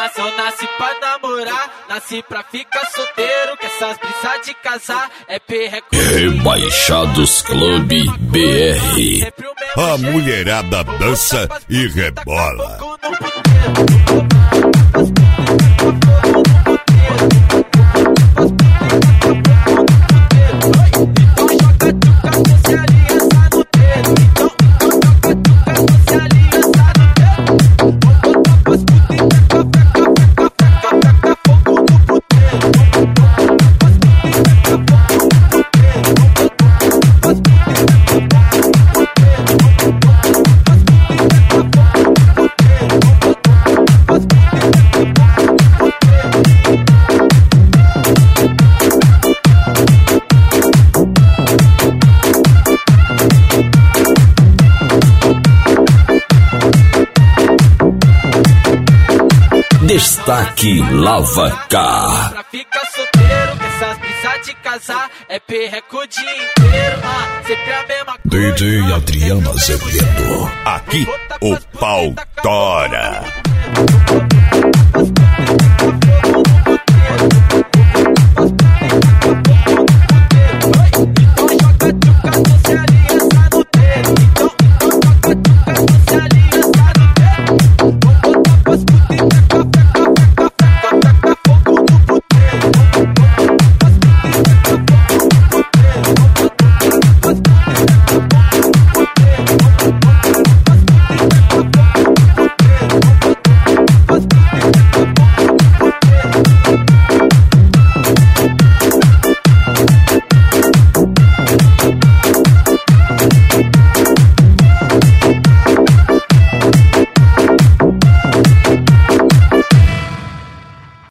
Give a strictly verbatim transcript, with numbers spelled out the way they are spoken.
nasci, eu nasci pra namorar, nasci pra ficar solteiro, que essas brisas de casar é perreco. Rebaixados Club B R. A mulherada dança e rebola. Destaque Lava Car. Pra ficar solteiro, que essas brisas de casar é perreco o dia inteiro. Ah, sempre a mesma coisa. D J Adriano Azevedo. Aqui o pau tora.